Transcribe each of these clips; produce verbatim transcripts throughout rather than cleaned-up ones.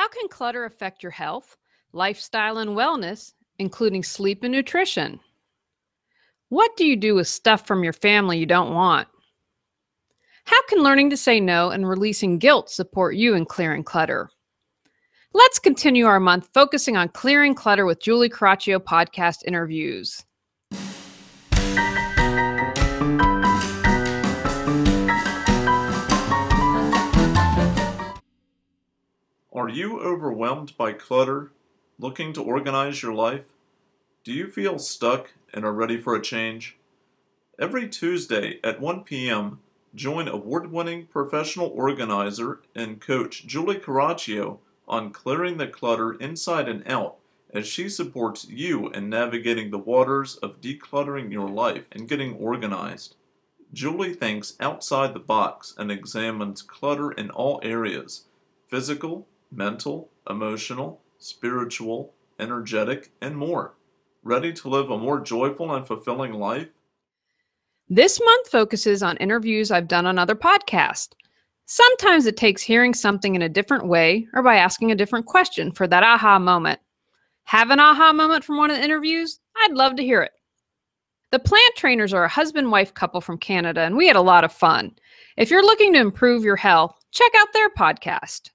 How can clutter affect your health, lifestyle, and wellness, including sleep and nutrition? What do you do with stuff from your family you don't want? How can learning to say no and releasing guilt support you in clearing clutter? Let's continue our month focusing on clearing clutter with Julie Caraccio podcast interviews. Are you overwhelmed by clutter, looking to organize your life? Do you feel stuck and are ready for a change? Every Tuesday at one p.m., join award-winning professional organizer and coach Julie Caraccio on clearing the clutter inside and out as she supports you in navigating the waters of decluttering your life and getting organized. Julie thinks outside the box and examines clutter in all areas: physical, mental, emotional, spiritual, energetic, and more. Ready to live a more joyful and fulfilling life? This month focuses on interviews I've done on other podcasts. Sometimes it takes hearing something in a different way or by asking a different question for that aha moment. Have an aha moment from one of the interviews? I'd love to hear it. The Plant Trainers are a husband-wife couple from Canada, and we had a lot of fun. If you're looking to improve your health, check out their podcast.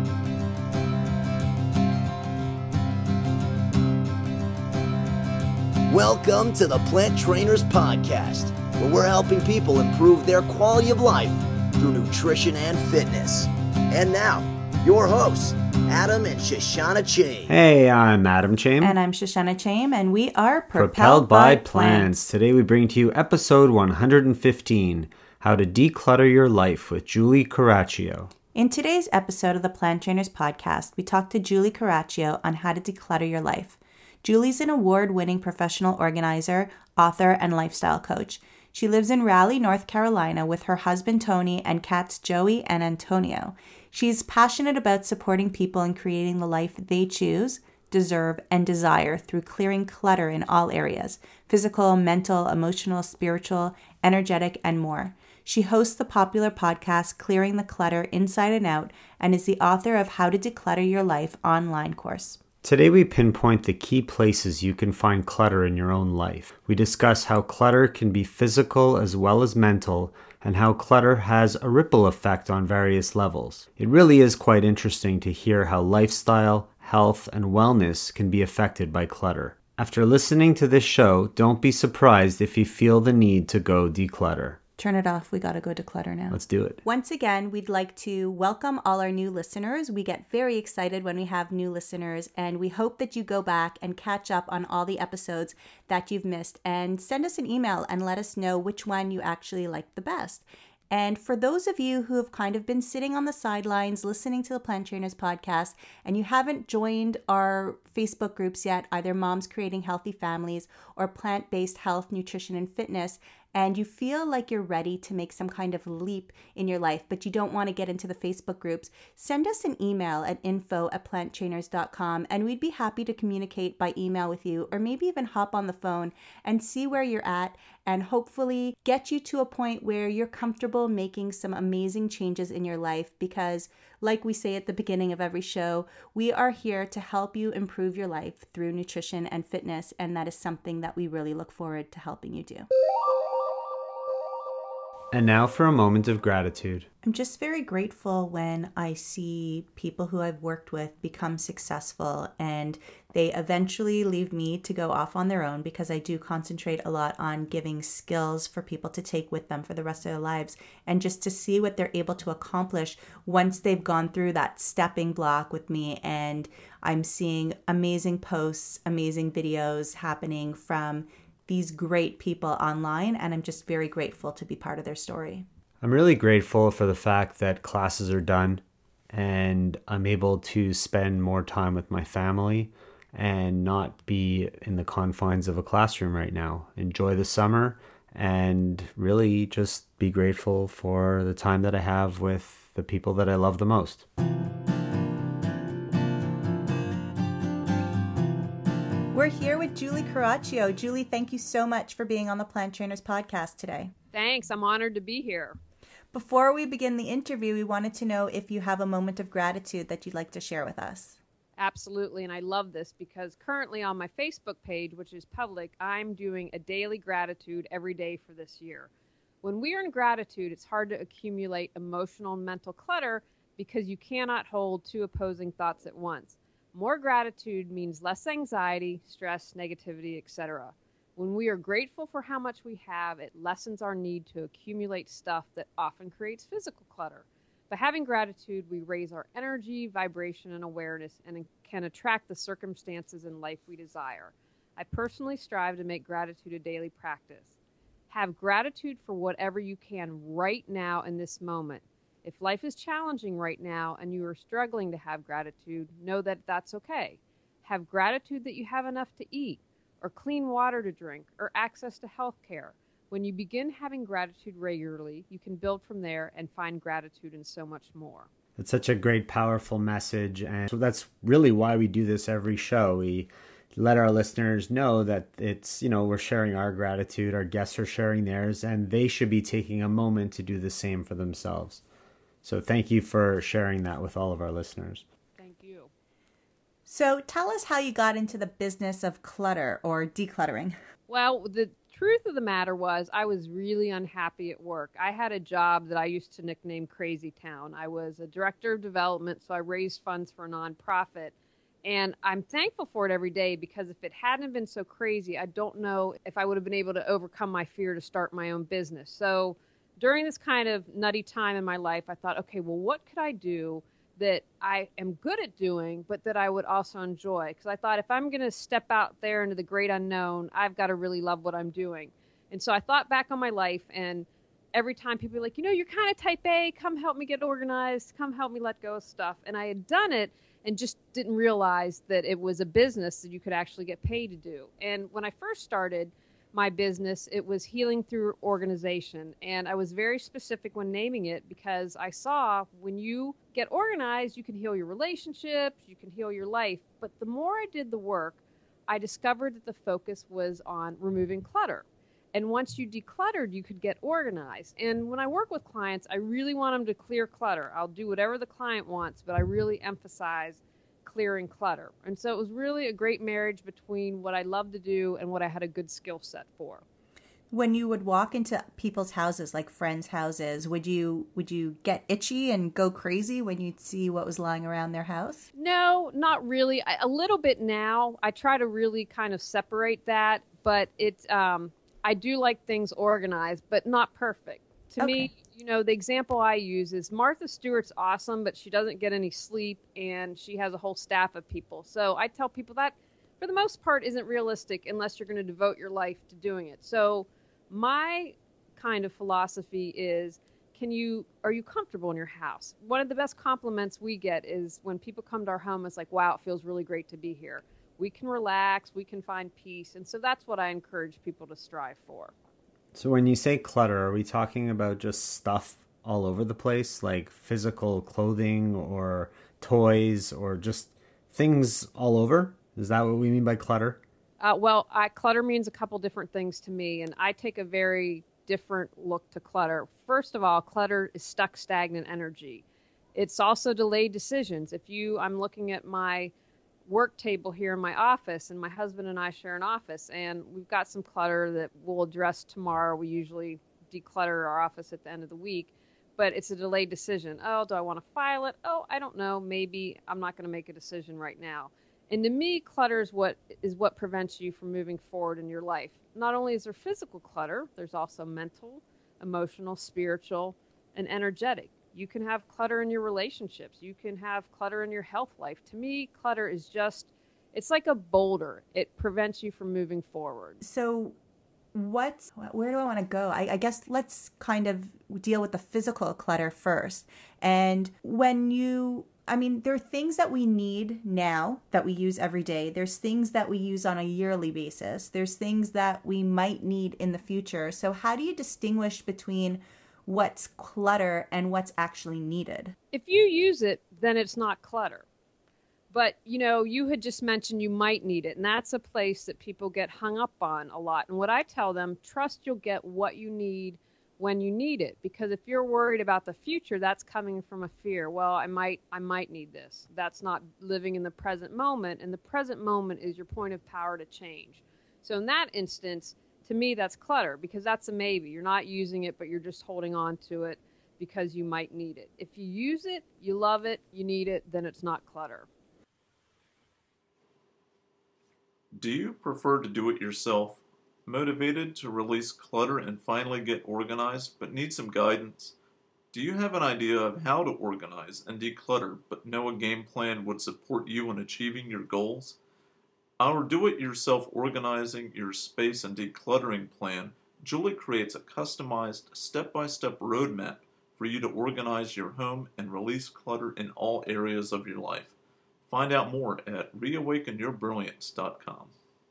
Welcome to the Plant Trainers Podcast, where we're helping people improve their quality of life through nutrition and fitness. And now, your hosts, Adam and Shoshana Chaim. Hey, I'm Adam Chaim. And I'm Shoshana Chaim, and we are Propelled, Propelled by, by Plants. Plants. Today we bring to you episode one hundred fifteen, How to Declutter Your Life with Julie Caraccio. In today's episode of the Plant Trainers Podcast, we talk to Julie Caraccio on how to declutter your life. Julie's an award-winning professional organizer, author, and lifestyle coach. She lives in Raleigh, North Carolina with her husband Tony and cats Joey and Antonio. She's passionate about supporting people in creating the life they choose, deserve, and desire through clearing clutter in all areas: physical, mental, emotional, spiritual, energetic, and more. She hosts the popular podcast Clearing the Clutter Inside and Out and is the author of How to Declutter Your Life online course. Today we pinpoint the key places you can find clutter in your own life. We discuss how clutter can be physical as well as mental, and how clutter has a ripple effect on various levels. It really is quite interesting to hear how lifestyle, health, and wellness can be affected by clutter. After listening to this show, don't be surprised if you feel the need to go declutter. Turn it off. We got to go declutter now. Let's do it. Once again, we'd like to welcome all our new listeners. We get very excited when we have new listeners, and we hope that you go back and catch up on all the episodes that you've missed and send us an email and let us know which one you actually liked the best. And for those of you who have kind of been sitting on the sidelines listening to the Plant Trainers Podcast and you haven't joined our Facebook groups yet, either Moms Creating Healthy Families or Plant-Based Health, Nutrition, and Fitness, and you feel like you're ready to make some kind of leap in your life, but you don't want to get into the Facebook groups, send us an email at info at planttrainers dot com, and we'd be happy to communicate by email with you, or maybe even hop on the phone and see where you're at and hopefully get you to a point where you're comfortable making some amazing changes in your life. Because like we say at the beginning of every show, we are here to help you improve your life through nutrition and fitness, and that is something that we really look forward to helping you do. And now for a moment of gratitude. I'm just very grateful when I see people who I've worked with become successful and they eventually leave me to go off on their own, because I do concentrate a lot on giving skills for people to take with them for the rest of their lives, and just to see what they're able to accomplish once they've gone through that stepping block with me. And I'm seeing amazing posts, amazing videos happening from these great people online, and I'm just very grateful to be part of their story. I'm really grateful for the fact that classes are done and I'm able to spend more time with my family and not be in the confines of a classroom right now. Enjoy the summer and really just be grateful for the time that I have with the people that I love the most. We're here with Julie Caraccio. Julie, thank you so much for being on the Plant Trainers Podcast today. Thanks. I'm honored to be here. Before we begin the interview, we wanted to know if you have a moment of gratitude that you'd like to share with us. Absolutely, and I love this because currently on my Facebook page, which is public, I'm doing a daily gratitude every day for this year. When we are in gratitude, it's hard to accumulate emotional and mental clutter because you cannot hold two opposing thoughts at once. More gratitude means less anxiety, stress, negativity, et cetera. When we are grateful for how much we have, it lessens our need to accumulate stuff that often creates physical clutter. By having gratitude, we raise our energy, vibration, and awareness and can attract the circumstances in life we desire. I personally strive to make gratitude a daily practice. Have gratitude for whatever you can right now in this moment. If life is challenging right now and you are struggling to have gratitude, know that that's okay. Have gratitude that you have enough to eat, or clean water to drink, or access to health care. When you begin having gratitude regularly, you can build from there and find gratitude in so much more. It's such a great, powerful message. And so that's really why we do this every show. We let our listeners know that it's, you know, we're sharing our gratitude, our guests are sharing theirs, and they should be taking a moment to do the same for themselves. So thank you for sharing that with all of our listeners. Thank you. So tell us how you got into the business of clutter or decluttering. Well, the truth of the matter was I was really unhappy at work. I had a job that I used to nickname Crazy Town. I was a director of development, so I raised funds for a nonprofit. And I'm thankful for it every day because if it hadn't been so crazy, I don't know if I would have been able to overcome my fear to start my own business. So during this kind of nutty time in my life, I thought, okay, well, what could I do that I am good at doing, but that I would also enjoy? Because I thought if I'm going to step out there into the great unknown, I've got to really love what I'm doing. And so I thought back on my life, and every time people were like, you know, you're kind of type A, come help me get organized, come help me let go of stuff. And I had done it and just didn't realize that it was a business that you could actually get paid to do. And when I first started my business, it was healing through organization. And I was very specific when naming it because I saw when you get organized, you can heal your relationships, you can heal your life. But the more I did the work, I discovered that the focus was on removing clutter. And once you decluttered, you could get organized. And when I work with clients, I really want them to clear clutter. I'll do whatever the client wants, but I really emphasize clearing clutter. And so it was really a great marriage between what I love to do and what I had a good skill set for. When you would walk into people's houses, like friends' houses, would you would you get itchy and go crazy when you'd see what was lying around their house? No, not really. I, a little bit now. I try to really kind of separate that, but it um, I do like things organized, but not perfect. To Okay. me, you know, the example I use is Martha Stewart's awesome, but she doesn't get any sleep and she has a whole staff of people. So I tell people that for the most part isn't realistic unless you're going to devote your life to doing it. So my kind of philosophy is, can you, are you comfortable in your house? One of the best compliments we get is when people come to our home, it's like, wow, it feels really great to be here. We can relax, we can find peace. And so that's what I encourage people to strive for. So when you say clutter, are we talking about just stuff all over the place, like physical clothing or toys or just things all over? Is that what we mean by clutter? Uh, well, I, clutter means a couple different things to me, and I take a very different look to clutter. First of all, clutter is stuck, stagnant energy. It's also delayed decisions. If you, I'm looking at my work table here in my office, and my husband and I share an office, and we've got some clutter that we'll address tomorrow. We usually declutter our office at the end of the week, but it's a delayed decision. Oh, do I want to file it? Oh, I don't know. Maybe I'm not going to make a decision right now. And to me, clutter is what is what prevents you from moving forward in your life. Not only is there physical clutter, there's also mental, emotional, spiritual, and energetic. You can have clutter in your relationships. You can have clutter in your health life. To me, clutter is just, it's like a boulder. It prevents you from moving forward. So what's, where do I want to go? I, I guess let's kind of deal with the physical clutter first. And when you, I mean, there are things that we need now that we use every day. There's things that we use on a yearly basis. There's things that we might need in the future. So how do you distinguish between what's clutter and what's actually needed? If you use it, then it's not clutter. But, you know, you had just mentioned you might need it, and that's a place that people get hung up on a lot. And what I tell them, trust you'll get what you need when you need it. Because if you're worried about the future, that's coming from a fear. Well, I might I might need this. That's not living in the present moment, and the present moment is your point of power to change. So in that instance, to me, that's clutter, because that's a maybe. You're not using it, but you're just holding on to it because you might need it. If you use it, you love it, you need it, then it's not clutter. Do you prefer to do it yourself, motivated to release clutter and finally get organized, but need some guidance? Do you have an idea of how to organize and declutter, but know a game plan would support you in achieving your goals? Our do-it-yourself organizing your space and decluttering plan, Julie creates a customized step-by-step roadmap for you to organize your home and release clutter in all areas of your life. Find out more at reawaken your brilliance dot com.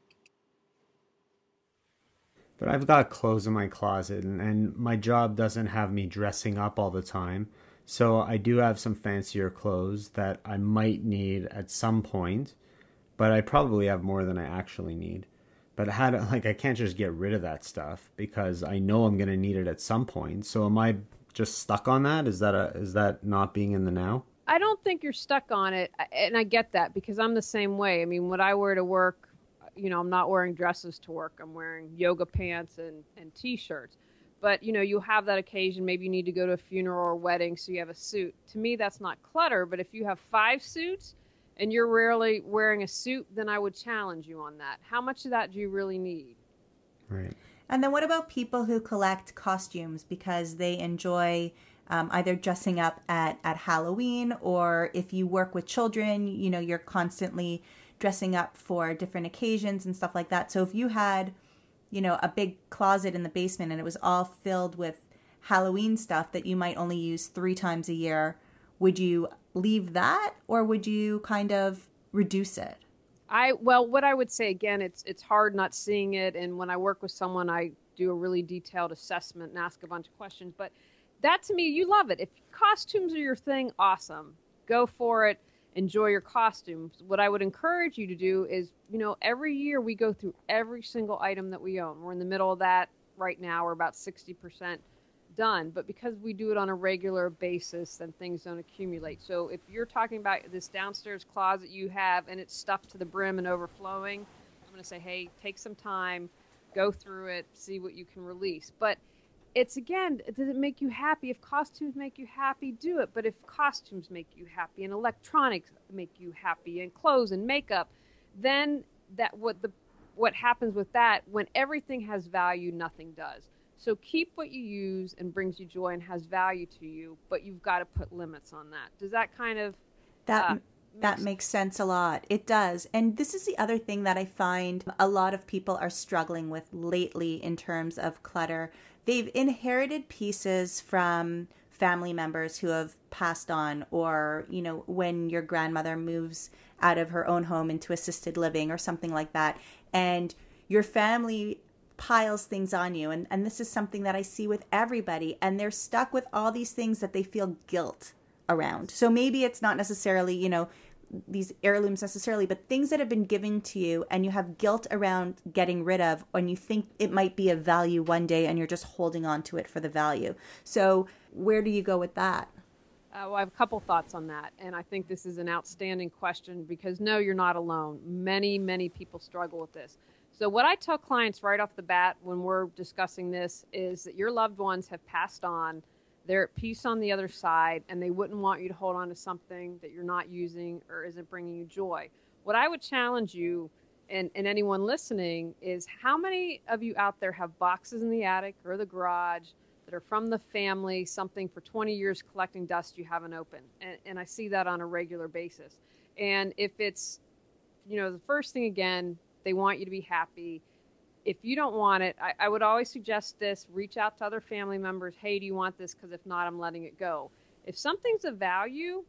But I've got clothes in my closet, and, and my job doesn't have me dressing up all the time. So I do have some fancier clothes that I might need at some point, but I probably have more than I actually need. But how to, like, I can't just get rid of that stuff because I know I'm going to need it at some point. So am I just stuck on that? Is that a, is that not being in the now? I don't think you're stuck on it, and I get that because I'm the same way. I mean, what I wear to work, you know, I'm not wearing dresses to work. I'm wearing yoga pants and, and T-shirts. But, you know, you have that occasion. Maybe you need to go to a funeral or wedding, so you have a suit. To me, that's not clutter. But if you have five suits and you're rarely wearing a suit, then I would challenge you on that. How much of that do you really need? Right. And then what about people who collect costumes because they enjoy um, either dressing up at, at Halloween, or if you work with children, you know, you're constantly dressing up for different occasions and stuff like that. So if you had, you know, a big closet in the basement and it was all filled with Halloween stuff that you might only use three times a year, would you leave that, or would you kind of reduce it? I well, what I would say again, it's it's hard not seeing it, and when I work with someone, I do a really detailed assessment and ask a bunch of questions. But that, to me, you love it. If costumes are your thing, awesome, go for it. Enjoy your costumes. What I would encourage you to do is, you know, every year we go through every single item that we own. We're in the middle of that right now. We're about sixty percent done. But because we do it on a regular basis, then things don't accumulate. So if you're talking about this downstairs closet you have and it's stuffed to the brim and overflowing, I'm going to say, hey, take some time, go through it, see what you can release. But it's, again, does it make you happy? If costumes make you happy, do it. But if costumes make you happy and electronics make you happy and clothes and makeup, then that what the what happens with that, when everything has value, nothing does. So keep what you use and brings you joy and has value to you, but you've got to put limits on that. Does that kind of that uh, that makes sense a lot? It does. And this is the other thing that I find a lot of people are struggling with lately in terms of clutter. They've inherited pieces from family members who have passed on, or, you know, when your grandmother moves out of her own home into assisted living or something like that, and your family piles things on you. And, and this is something that I see with everybody, and they're stuck with all these things that they feel guilt around. So maybe it's not necessarily, you know, these heirlooms necessarily, but things that have been given to you and you have guilt around getting rid of, and you think it might be of value one day and you're just holding on to it for the value. So where do you go with that? Uh, well, I have a couple thoughts on that, and I think this is an outstanding question because, no, you're not alone. Many, many people struggle with this. So what I tell clients right off the bat when we're discussing this is that your loved ones have passed on, they're at peace on the other side, and they wouldn't want you to hold on to something that you're not using or isn't bringing you joy. What I would challenge you and, and anyone listening is, how many of you out there have boxes in the attic or the garage that are from the family, something for twenty years collecting dust you haven't opened? And, and I see that on a regular basis. And if it's, you know, the first thing, again, they want you to be happy. If you don't want it, I, I would always suggest this. Reach out to other family members. Hey, do you want this? Because if not, I'm letting it go. If something's of value,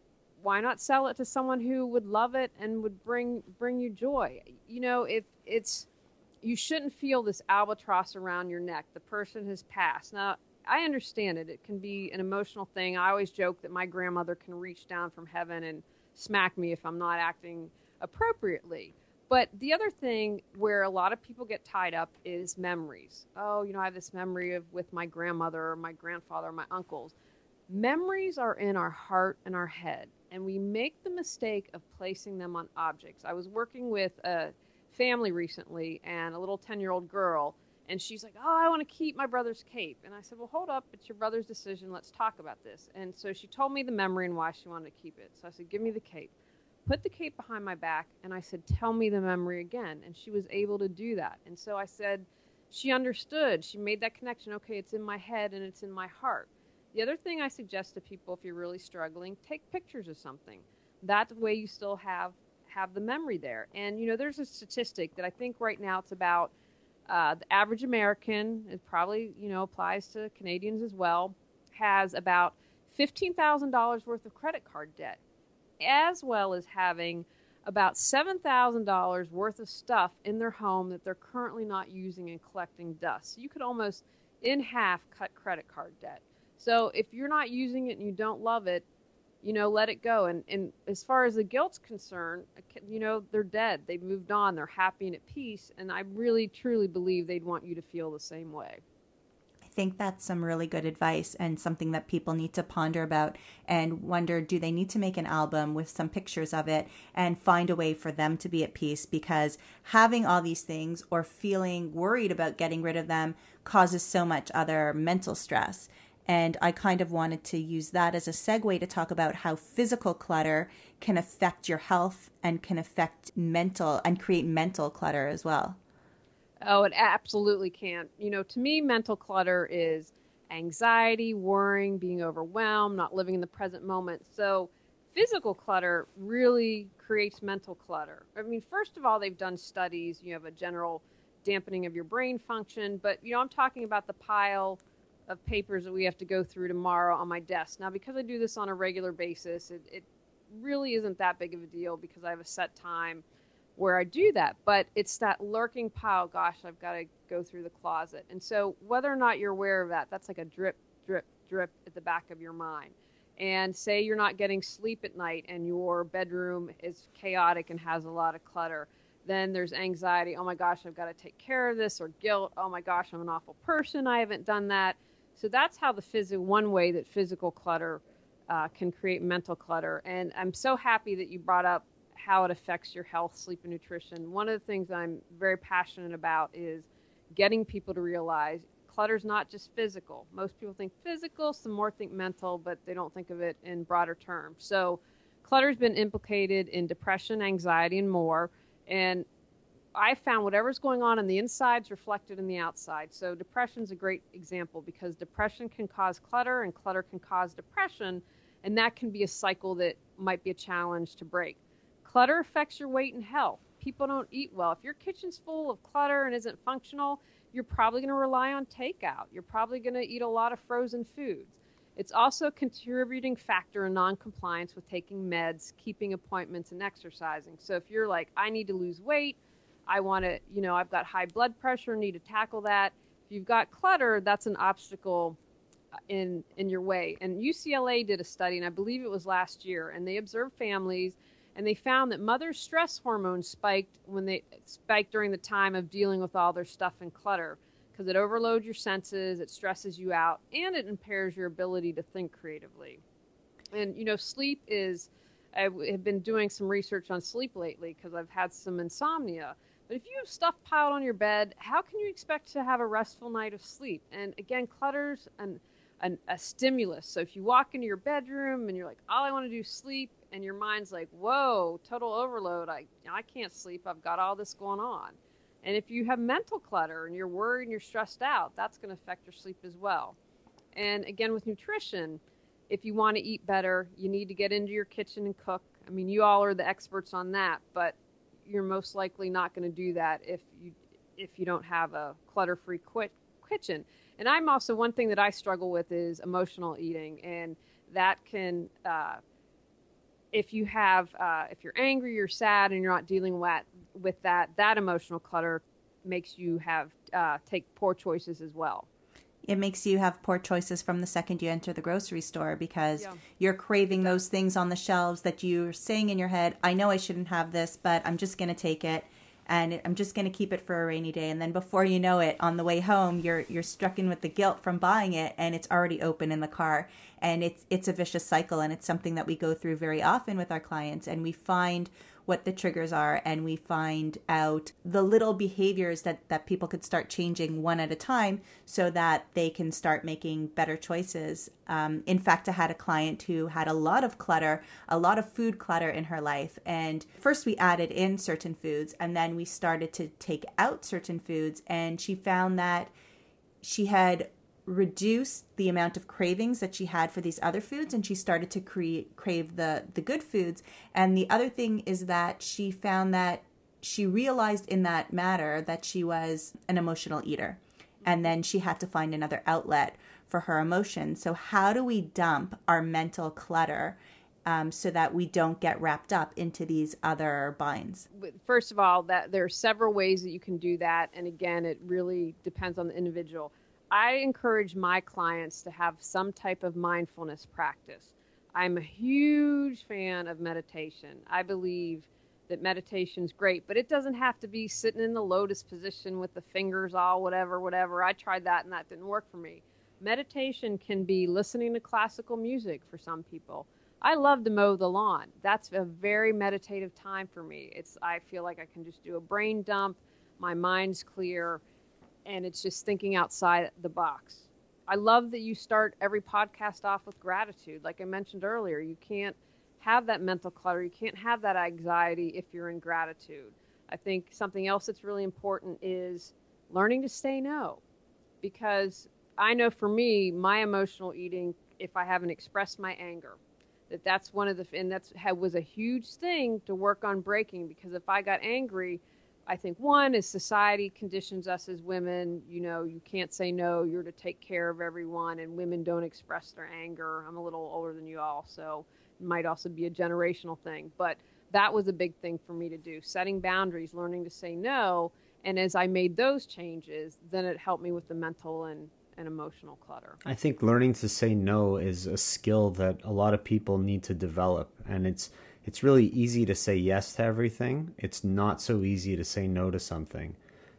why not sell it to someone who would love it and would bring bring you joy? You know, if it's, you shouldn't feel this albatross around your neck. The person has passed. Now, I understand it. It can be an emotional thing. I always joke that my grandmother can reach down from heaven and smack me if I'm not acting appropriately. But the other thing where a lot of people get tied up is memories. Oh, you know, I have this memory of with my grandmother or my grandfather or my uncles. Memories are in our heart and our head, and we make the mistake of placing them on objects. I was working with a family recently and a little ten-year-old girl, and she's like, oh, I want to keep my brother's cape. And I said, well, hold up. It's your brother's decision. Let's talk about this. And so she told me the memory and why she wanted to keep it. So I said, give me the cape. Put the cape behind my back, and I said, tell me the memory again. And she was able to do that. And so I said, she understood. She made that connection. Okay, it's in my head and it's in my heart. The other thing I suggest to people, if you're really struggling, take pictures of something. That way you still have have the memory there. And, you know, there's a statistic that I think right now it's about uh, the average American, it probably, you know, applies to Canadians as well, has about fifteen thousand dollars worth of credit card debt, as well as having about seven thousand dollars worth of stuff in their home that they're currently not using and collecting dust. So you could almost in half cut credit card debt. So if you're not using it and you don't love it, you know, let it go. And, and as far as the guilt's concerned, you know, they're dead. They've moved on. They're happy and at peace. And I really, truly believe they'd want you to feel the same way. I think that's some really good advice and something that people need to ponder about and wonder, do they need to make an album with some pictures of it and find a way for them to be at peace? Because having all these things or feeling worried about getting rid of them causes so much other mental stress. And I kind of wanted to use that as a segue to talk about how physical clutter can affect your health and can affect mental and create mental clutter as well. Oh, it absolutely can. You know, to me, mental clutter is anxiety, worrying, being overwhelmed, not living in the present moment. So physical clutter really creates mental clutter. I mean, first of all, they've done studies. You have a general dampening of your brain function. But, you know, I'm talking about the pile of papers that we have to go through tomorrow on my desk. Now, because I do this on a regular basis, it, it really isn't that big of a deal because I have a set time where I do that. But it's that lurking pile, gosh, I've got to go through the closet. And so whether or not you're aware of that, that's like a drip, drip, drip at the back of your mind. And say you're not getting sleep at night and your bedroom is chaotic and has a lot of clutter. Then there's anxiety. Oh my gosh, I've got to take care of this, or guilt. Oh my gosh, I'm an awful person. I haven't done that. So that's how the phys- one way that physical clutter uh, can create mental clutter. And I'm so happy that you brought up how it affects your health, sleep, and nutrition. One of the things I'm very passionate about is getting people to realize clutter's not just physical. Most people think physical, some more think mental, but they don't think of it in broader terms. So clutter's been implicated in depression, anxiety, and more. And I found whatever's going on in the inside is reflected in the outside. So depression's a great example because depression can cause clutter and clutter can cause depression, and that can be a cycle that might be a challenge to break. Clutter affects your weight and health. People don't eat well. If your kitchen's full of clutter and isn't functional, you're probably going to rely on takeout. You're probably going to eat a lot of frozen foods. It's also a contributing factor in noncompliance with taking meds, keeping appointments, and exercising. So if you're like, I need to lose weight, I want to, you know, I've got high blood pressure, need to tackle that. If you've got clutter, that's an obstacle in in your way. And U C L A did a study, and I believe it was last year, and they observed families, and they found that mothers' stress hormones spiked when they spiked during the time of dealing with all their stuff and clutter, because it overloads your senses, it stresses you out, and it impairs your ability to think creatively. And, you know, sleep is, I have been doing some research on sleep lately because I've had some insomnia. But if you have stuff piled on your bed, how can you expect to have a restful night of sleep? And again, clutter's an, an, a stimulus. So if you walk into your bedroom and you're like, all I want to do is sleep, and your mind's like, whoa, total overload. I, I can't sleep. I've got all this going on. And if you have mental clutter and you're worried and you're stressed out, that's going to affect your sleep as well. And again, with nutrition, if you want to eat better, you need to get into your kitchen and cook. I mean, you all are the experts on that, but you're most likely not going to do that if you if you don't have a clutter-free quit kitchen. And I'm also, one thing that I struggle with is emotional eating, and that can, uh, if you have, uh, if you're angry, you're sad, and you're not dealing with, with that, that emotional clutter makes you have uh, take poor choices as well. It makes you have poor choices from the second you enter the grocery store because yeah. you're craving those things on the shelves that you're saying in your head, I know I shouldn't have this, but I'm just going to take it. and I'm just going to keep it for a rainy day. And then before you know it, on the way home, you're you're struck in with the guilt from buying it, and it's already open in the car. And it's it's a vicious cycle, and it's something that we go through very often with our clients, and we find what the triggers are, and we find out the little behaviors that, that people could start changing one at a time so that they can start making better choices. Um, in fact, I had a client who had a lot of clutter, a lot of food clutter in her life. And first we added in certain foods, and then we started to take out certain foods, and she found that she had reduce the amount of cravings that she had for these other foods, and she started to cre- crave the the good foods. And the other thing is that she found that she realized in that matter that she was an emotional eater, and then she had to find another outlet for her emotions. So how do we dump our mental clutter um, so that we don't get wrapped up into these other binds? First of all, that there are several ways that you can do that, and again, it really depends on the individual. I encourage my clients to have some type of mindfulness practice. I'm a huge fan of meditation. I believe that meditation is great, but it doesn't have to be sitting in the lotus position with the fingers all whatever, whatever. I tried that and that didn't work for me. Meditation can be listening to classical music for some people. I love to mow the lawn. That's a very meditative time for me. It's I feel like I can just do a brain dump. My mind's clear. And it's just thinking outside the box. I love that you start every podcast off with gratitude. Like I mentioned earlier, you can't have that mental clutter. You can't have that anxiety if you're in gratitude. I think something else that's really important is learning to say no. Because I know for me, my emotional eating, if I haven't expressed my anger, that that's one of the, and that's was a huge thing to work on breaking. Because if I got angry, I think one is society conditions us as women, you know, you can't say no, you're to take care of everyone, and women don't express their anger. I'm a little older than you all, so it might also be a generational thing. But that was a big thing for me to do, setting boundaries, learning to say no. And as I made those changes, then it helped me with the mental and, and emotional clutter. I think learning to say no is a skill that a lot of people need to develop, and it's It's really easy to say yes to everything. It's not so easy to say no to something.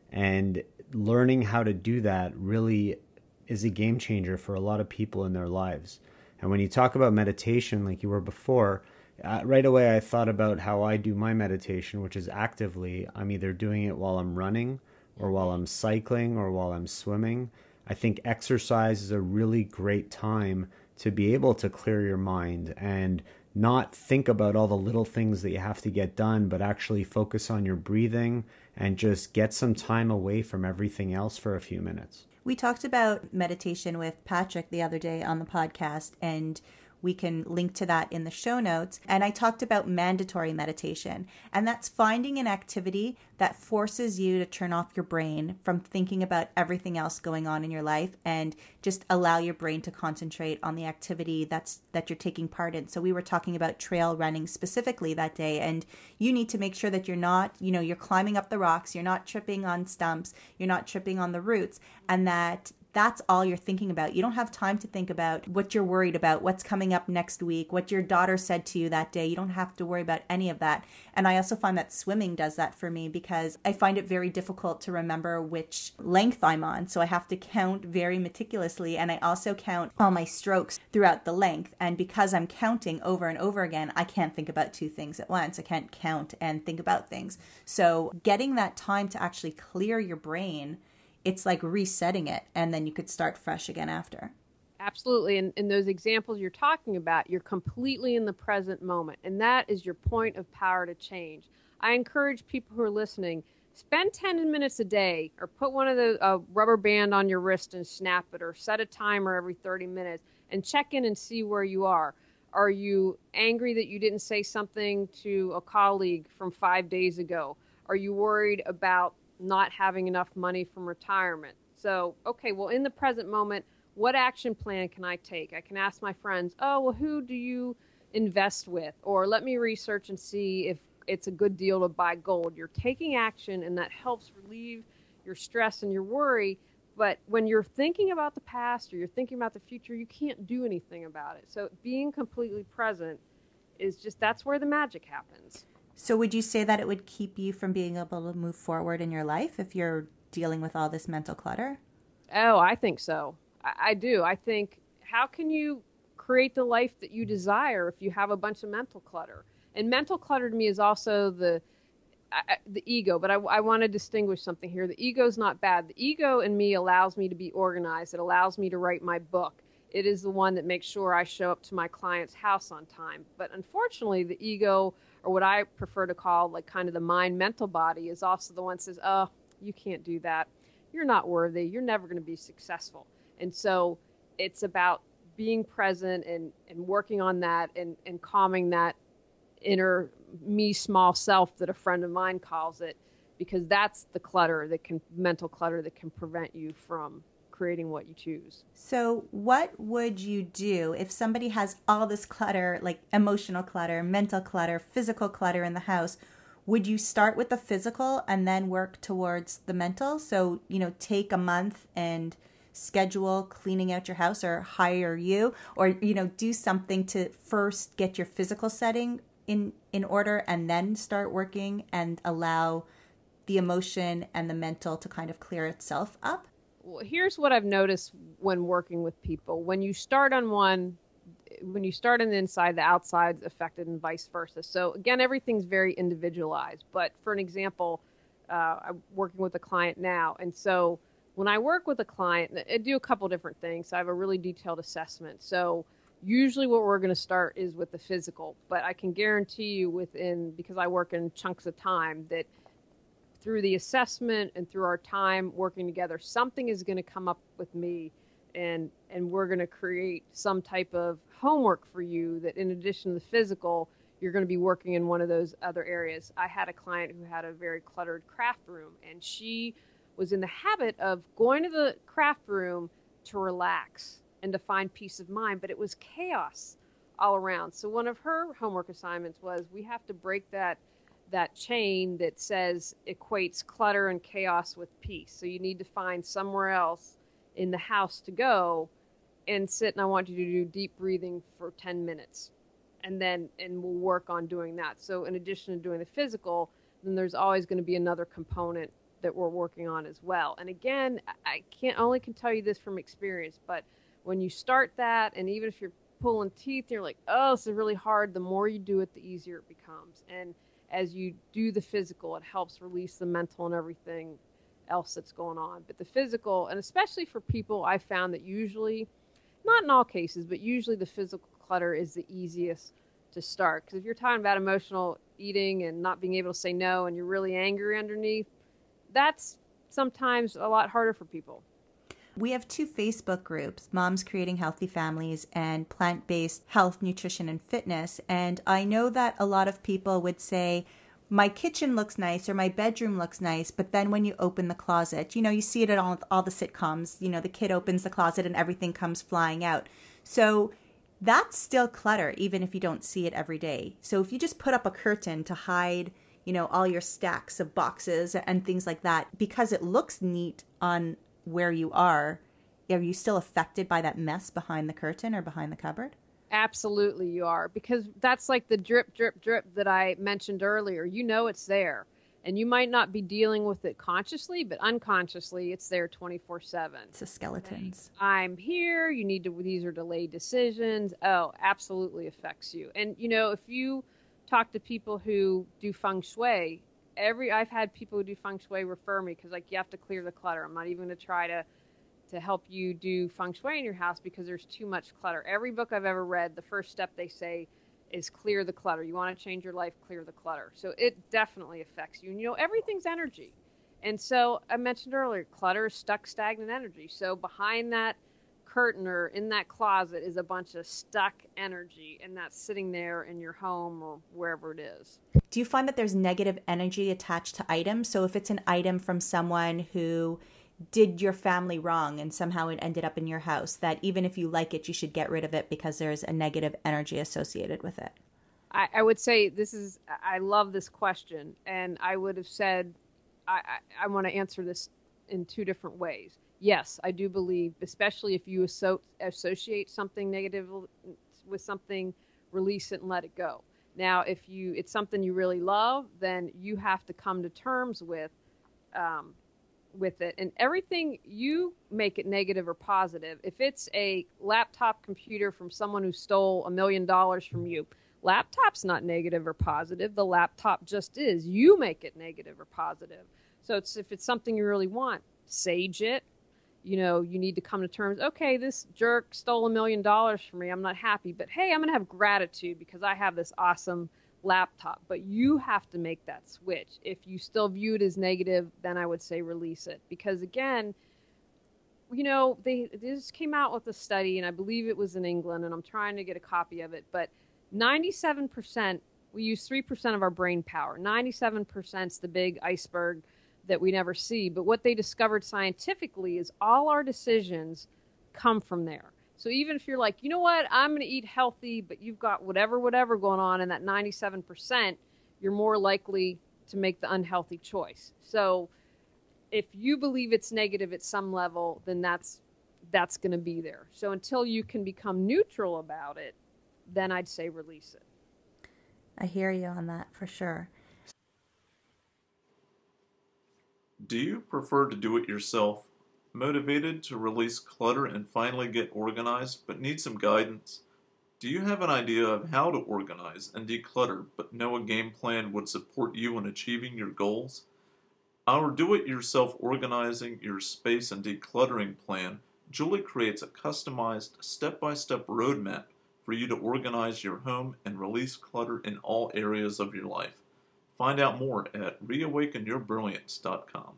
And learning how to do that really is a game changer for a lot of people in their lives. And when you talk about meditation like you were before, uh, right away I thought about how I do my meditation, which is actively. I'm either doing it while I'm running or while I'm cycling or while I'm swimming. I think exercise is a really great time to be able to clear your mind and not think about all the little things that you have to get done, but actually focus on your breathing and just get some time away from everything else for a few minutes. We talked about meditation with Patrick the other day on the podcast, and we can link to that in the show notes. And I talked about mandatory meditation, and that's finding an activity that forces you to turn off your brain from thinking about everything else going on in your life and just allow your brain to concentrate on the activity that's that you're taking part in. So we were talking about trail running specifically that day, and you need to make sure that you're not, you know, you're climbing up the rocks, you're not tripping on stumps, you're not tripping on the roots, and that that's all you're thinking about. You don't have time to think about what you're worried about, what's coming up next week, what your daughter said to you that day. You don't have to worry about any of that. And I also find that swimming does that for me, because I find it very difficult to remember which length I'm on. So I have to count very meticulously. And I also count all my strokes throughout the length. And because I'm counting over and over again, I can't think about two things at once. I can't count and think about things. So getting that time to actually clear your brain, it's like resetting it, and then you could start fresh again after. Absolutely. And in those examples you're talking about, you're completely in the present moment. And that is your point of power to change. I encourage people who are listening, spend ten minutes a day, or put one of the uh, rubber band on your wrist and snap it, or set a timer every thirty minutes and check in and see where you are. Are you angry that you didn't say something to a colleague from five days ago? Are you worried about not having enough money from retirement? So, okay, well, in the present moment, what action plan can I take? I can ask my friends, oh, well, who do you invest with? Or let me research and see if it's a good deal to buy gold. You're taking action, and that helps relieve your stress and your worry. But when you're thinking about the past or you're thinking about the future, you can't do anything about it. So being completely present is just, that's where the magic happens. So would you say that it would keep you from being able to move forward in your life if you're dealing with all this mental clutter? Oh, I think so. I, I do. I think, how can you create the life that you desire if you have a bunch of mental clutter? And mental clutter to me is also the I, the ego, but I, I want to distinguish something here. The ego is not bad. The ego in me allows me to be organized. It allows me to write my book. It is the one that makes sure I show up to my client's house on time. But unfortunately, the ego, or what I prefer to call like kind of the mind mental body, is also the one that says, oh, you can't do that. You're not worthy. You're never going to be successful. And so it's about being present and, and working on that and, and calming that inner me small self that a friend of mine calls it, because that's the clutter that can mental clutter that can prevent you from creating what you choose. So what would you do if somebody has all this clutter, like emotional clutter, mental clutter, physical clutter in the house? Would you start with the physical and then work towards the mental? So, you know, take a month and schedule cleaning out your house, or hire you, or, you know, do something to first get your physical setting in in order, and then start working and allow the emotion and the mental to kind of clear itself up? Well, here's what I've noticed when working with people. When you start on one, when you start on the inside, the outside's affected, and vice versa. So again, everything's very individualized. But for an example, uh, I'm working with a client now. And so when I work with a client, I do a couple different things. So I have a really detailed assessment. So usually what we're going to start is with the physical, but I can guarantee you within, because I work in chunks of time, that through the assessment and through our time working together, something is going to come up with me, and and we're going to create some type of homework for you that in addition to the physical, you're going to be working in one of those other areas. I had a client who had a very cluttered craft room, and she was in the habit of going to the craft room to relax and to find peace of mind, but it was chaos all around. So one of her homework assignments was, we have to break that that chain that says equates clutter and chaos with peace. So you need to find somewhere else in the house to go and sit, and I want you to do deep breathing for ten minutes. And then, and we'll work on doing that. So in addition to doing the physical, then there's always going to be another component that we're working on as well. And again, I can't only can tell you this from experience, but when you start that, and even if you're pulling teeth, you're like, oh, this is really hard, the more you do it, the easier it becomes. And as you do the physical, it helps release the mental and everything else that's going on. But the physical, and especially for people, I found that usually, not in all cases, but usually the physical clutter is the easiest to start. Because if you're talking about emotional eating and not being able to say no, and you're really angry underneath, that's sometimes a lot harder for people. We have two Facebook groups, Moms Creating Healthy Families and Plant-Based Health, Nutrition, and Fitness. And I know that a lot of people would say, my kitchen looks nice or my bedroom looks nice, but then when you open the closet, you know, you see it in all, all the sitcoms, you know, the kid opens the closet and everything comes flying out. So that's still clutter, even if you don't see it every day. So if you just put up a curtain to hide, you know, all your stacks of boxes and things like that, because it looks neat on where you are, are you still affected by that mess behind the curtain or behind the cupboard? Absolutely you are, because that's like the drip, drip, drip that I mentioned earlier. You know it's there, and you might not be dealing with it consciously, but unconsciously it's there twenty-four seven. It's the skeletons. I'm here, you need to, these are delayed decisions. Oh, absolutely affects you. And, you know, if you talk to people who do feng shui, every I've had people who do feng shui refer me, because like, you have to clear the clutter. I'm not even going to try to to help you do feng shui in your house because there's too much clutter. Every book I've ever read, the first step they say is clear the clutter. You want to change your life, clear the clutter. So it definitely affects you. And you know, everything's energy. And so I mentioned earlier, clutter is stuck, stagnant energy. So behind that curtain or in that closet is a bunch of stuck energy, and that's sitting there in your home or wherever it is. Do you find that there's negative energy attached to items? So if it's an item from someone who did your family wrong and somehow it ended up in your house, that even if you like it, you should get rid of it because there's a negative energy associated with it? I, I would say this is, I love this question. And I would have said, I, I, I want to answer this in two different ways. Yes, I do believe, especially if you asso- associate something negative with something, release it and let it go. Now, if you it's something you really love, then you have to come to terms with um, with it. And everything, you make it negative or positive. If it's a laptop computer from someone who stole a million dollars from you, laptop's not negative or positive. The laptop just is. You make it negative or positive. So it's if it's something you really want, sage it. You know, you need to come to terms, okay, this jerk stole a million dollars from me. I'm not happy, but hey, I'm going to have gratitude because I have this awesome laptop. But you have to make that switch. If you still view it as negative, then I would say release it. Because again, you know, they, they just came out with a study, and I believe it was in England, and I'm trying to get a copy of it, but ninety-seven percent, we use three percent of our brain power. ninety-seven percent is the big iceberg that we never see. But what they discovered scientifically is all our decisions come from there. So even if you're like, you know what, I'm going to eat healthy, but you've got whatever, whatever going on in that ninety-seven percent, you're more likely to make the unhealthy choice. So if you believe it's negative at some level, then that's that's going to be there. So until you can become neutral about it, then I'd say release it. I hear you on that for sure. Do you prefer to do it yourself, motivated to release clutter and finally get organized, but need some guidance? Do you have an idea of how to organize and declutter, but know a game plan would support you in achieving your goals? Our do-it-yourself organizing your space and decluttering plan, Julie creates a customized step-by-step roadmap for you to organize your home and release clutter in all areas of your life. Find out more at reawaken your brilliance dot com.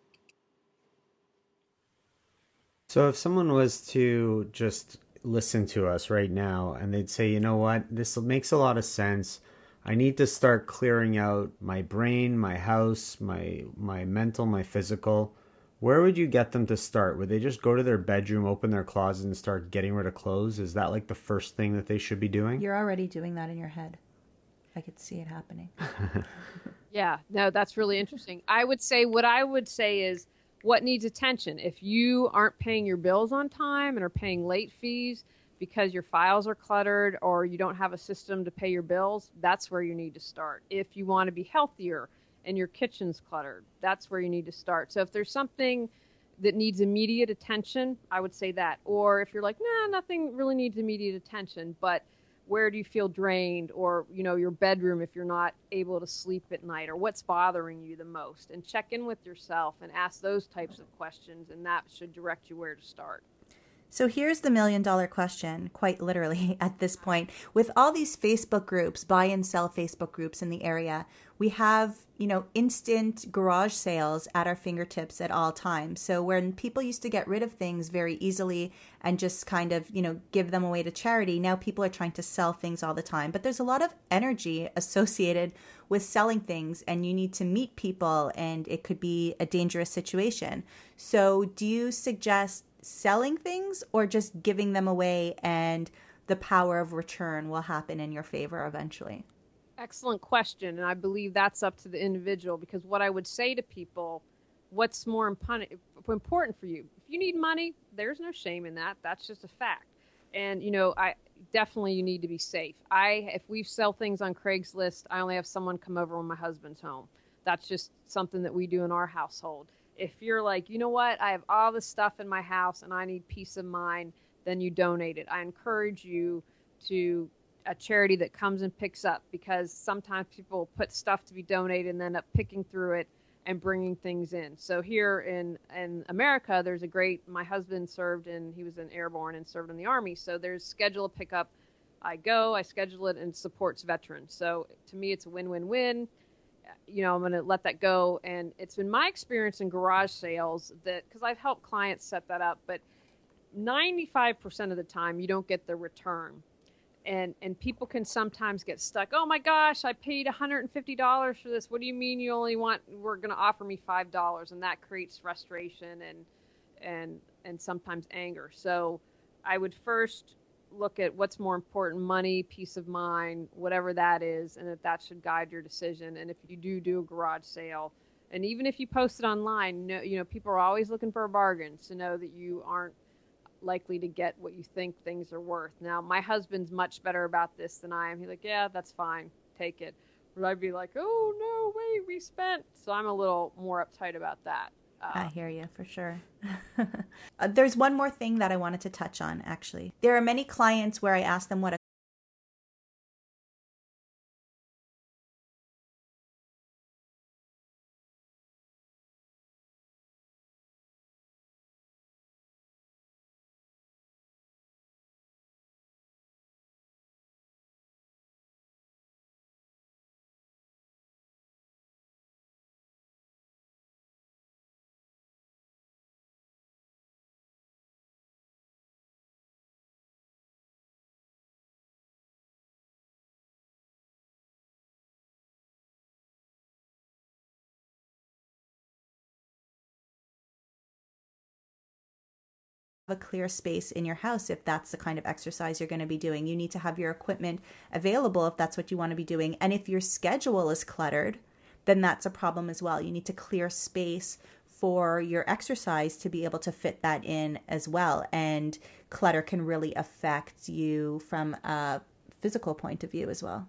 So if someone was to just listen to us right now and they'd say, you know what, this makes a lot of sense. I need to start clearing out my brain, my house, my my mental, my physical. Where would you get them to start? Would they just go to their bedroom, open their closet, and start getting rid of clothes? Is that like the first thing that they should be doing? You're already doing that in your head. I could see it happening. Yeah, no, that's really interesting. I would say, what I would say is, what needs attention? If you aren't paying your bills on time and are paying late fees because your files are cluttered or you don't have a system to pay your bills, that's where you need to start. If you want to be healthier and your kitchen's cluttered, that's where you need to start. So if there's something that needs immediate attention, I would say that. Or if you're like, nah, nothing really needs immediate attention, but where do you feel drained? Or, you know, your bedroom, if you're not able to sleep at night, or what's bothering you the most, and check in with yourself and ask those types of questions, and that should direct you where to start. So here's the million dollar question, quite literally at this point. With all these Facebook groups, buy and sell Facebook groups in the area, we have, you know, instant garage sales at our fingertips at all times. So when people used to get rid of things very easily and just kind of, you know, give them away to charity, now people are trying to sell things all the time. But there's a lot of energy associated with selling things, and you need to meet people, and it could be a dangerous situation. So do you suggest selling things or just giving them away and the power of return will happen in your favor eventually? Excellent question. And I believe that's up to the individual, because what I would say to people, what's more important for you? If you need money, there's no shame in that. That's just a fact. And, you know, I definitely, you need to be safe. I, if we sell things on Craigslist, I only have someone come over when my husband's home. That's just something that we do in our household. If you're like, you know what, I have all this stuff in my house and I need peace of mind, then you donate it. I encourage you to a charity that comes and picks up, because sometimes people put stuff to be donated and end up picking through it and bringing things in. So here in, in America, there's a great, my husband served in, he was an airborne and served in the Army. So there's schedule a pickup. I go, I schedule it, and it supports veterans. So to me, it's a win-win-win. You know, I'm going to let that go. And it's been my experience in garage sales that, because I've helped clients set that up, but ninety-five percent of the time you don't get the return. And and people can sometimes get stuck. Oh my gosh, I paid one hundred fifty dollars for this. What do you mean you only want, we're going to offer me five dollars? And that creates frustration and, and, and sometimes anger. So I would first look at what's more important: money, peace of mind, whatever that is, and that that should guide your decision. And if you do do a garage sale, and even if you post it online, no, you know, people are always looking for a bargain, to know that you aren't likely to get what you think things are worth. Now, my husband's much better about this than I am. He's like, yeah, that's fine. take it. But I'd be like, oh, no, wait, we spent. So I'm a little more uptight about that. Uh, I hear you for sure. uh, there's one more thing that I wanted to touch on, actually. There are many clients where I ask them what a a clear space in your house if that's the kind of exercise you're going to be doing. You need to have your equipment available if that's what you want to be doing. And if your schedule is cluttered, then that's a problem as well. You need to clear space for your exercise to be able to fit that in as well. And clutter can really affect you from a physical point of view as well.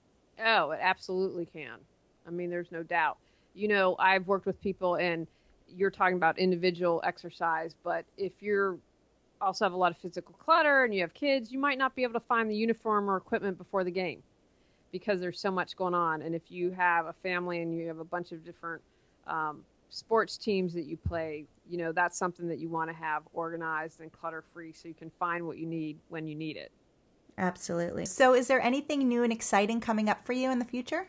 Oh, it absolutely can. I mean, there's no doubt. You know, I've worked with people, and you're talking about individual exercise, but if you're also have a lot of physical clutter and you have kids, you might not be able to find the uniform or equipment before the game because there's so much going on. And if you have a family and you have a bunch of different um, sports teams that you play, you know, that's something that you want to have organized and clutter-free so you can find what you need when you need it. Absolutely. So is there anything new and exciting coming up for you in the future?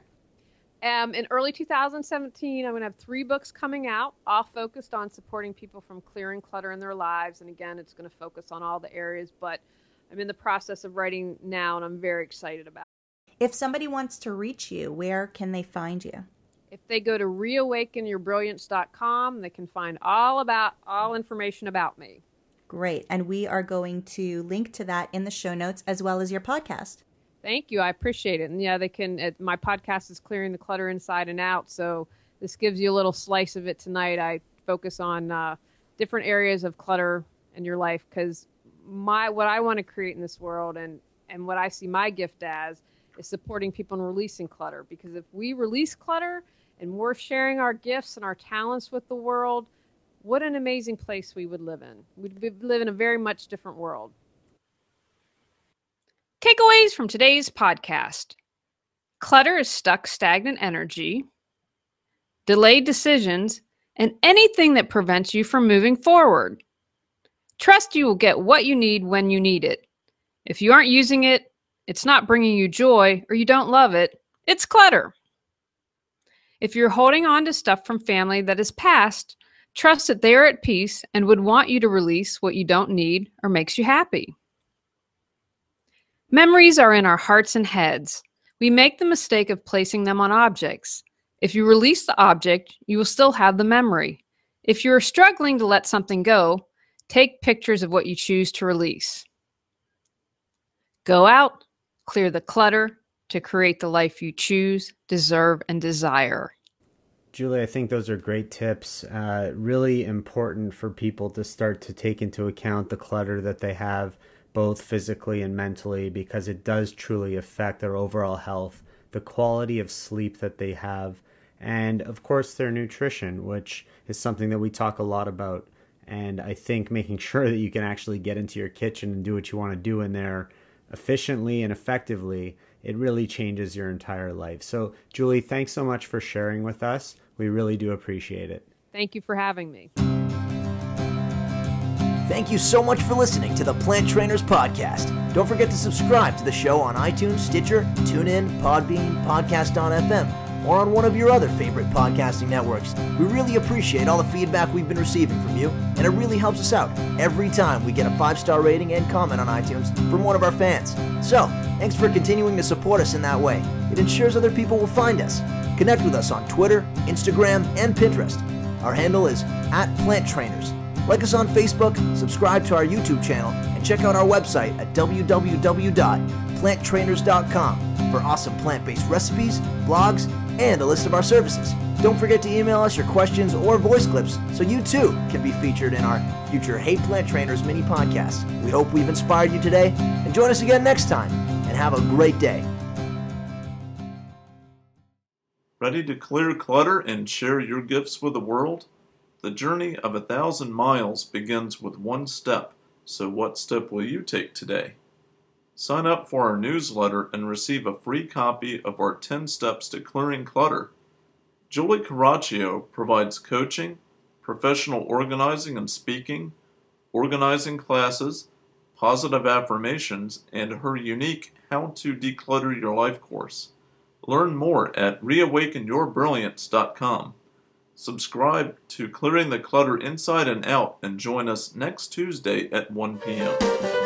Um, in early two thousand seventeen, I'm going to have three books coming out, all focused on supporting people from clearing clutter in their lives. And again, it's going to focus on all the areas, but I'm in the process of writing now, and I'm very excited about it. If somebody wants to reach you, where can they find you? If they go to reawaken your brilliance dot com, they can find all about all information about me. Great. And we are going to link to that in the show notes as well as your podcast. Thank you. I appreciate it. And yeah, they can, it, my podcast is Clearing the Clutter Inside and Out. So this gives you a little slice of it tonight. I focus on uh, different areas of clutter in your life because my, what I want to create in this world and, and what I see my gift as is supporting people in releasing clutter. Because if we release clutter and we're sharing our gifts and our talents with the world, what an amazing place we would live in. We'd live in a very much different world. Takeaways from today's podcast. Clutter is stuck, stagnant energy, delayed decisions, and anything that prevents you from moving forward. Trust you will get what you need when you need it. If you aren't using it, it's not bringing you joy, or you don't love it, it's clutter. If you're holding on to stuff from family that is past, trust that they are at peace and would want you to release what you don't need or makes you happy. Memories are in our hearts and heads. We make the mistake of placing them on objects. If you release the object, you will still have the memory. If you are struggling to let something go, take pictures of what you choose to release. Go out, clear the clutter to create the life you choose, deserve, and desire. Julie, I think those are great tips. Uh, really important for people to start to take into account the clutter that they have, both physically and mentally, because it does truly affect their overall health, the quality of sleep that they have, and of course their nutrition, which is something that we talk a lot about. And I think making sure that you can actually get into your kitchen and do what you want to do in there efficiently and effectively, it really changes your entire life. So Julie, thanks so much for sharing with us. We really do appreciate it. Thank you for having me. Thank you so much for listening to the Plant Trainers Podcast. Don't forget to subscribe to the show on iTunes, Stitcher, TuneIn, Podbean, Podcast dot f m, or on one of your other favorite podcasting networks. We really appreciate all the feedback we've been receiving from you, and it really helps us out every time we get a five-star rating and comment on iTunes from one of our fans. So, thanks for continuing to support us in that way. It ensures other people will find us. Connect with us on Twitter, Instagram, and Pinterest. Our handle is at Plant Trainers. Like us on Facebook, subscribe to our YouTube channel, and check out our website at w w w dot plant trainers dot com for awesome plant-based recipes, blogs, and a list of our services. Don't forget to email us your questions or voice clips so you too can be featured in our future Hey Plant Trainers mini podcast. We hope we've inspired you today, and join us again next time, and have a great day. Ready to clear clutter and share your gifts with the world? The journey of a thousand miles begins with one step, so what step will you take today? Sign up for our newsletter and receive a free copy of our ten Steps to Clearing Clutter. Julie Caraccio provides coaching, professional organizing and speaking, organizing classes, positive affirmations, and her unique How to Declutter Your Life course. Learn more at reawaken your brilliance dot com. Subscribe to Clearing the Clutter Inside and Out and join us next Tuesday at one p.m.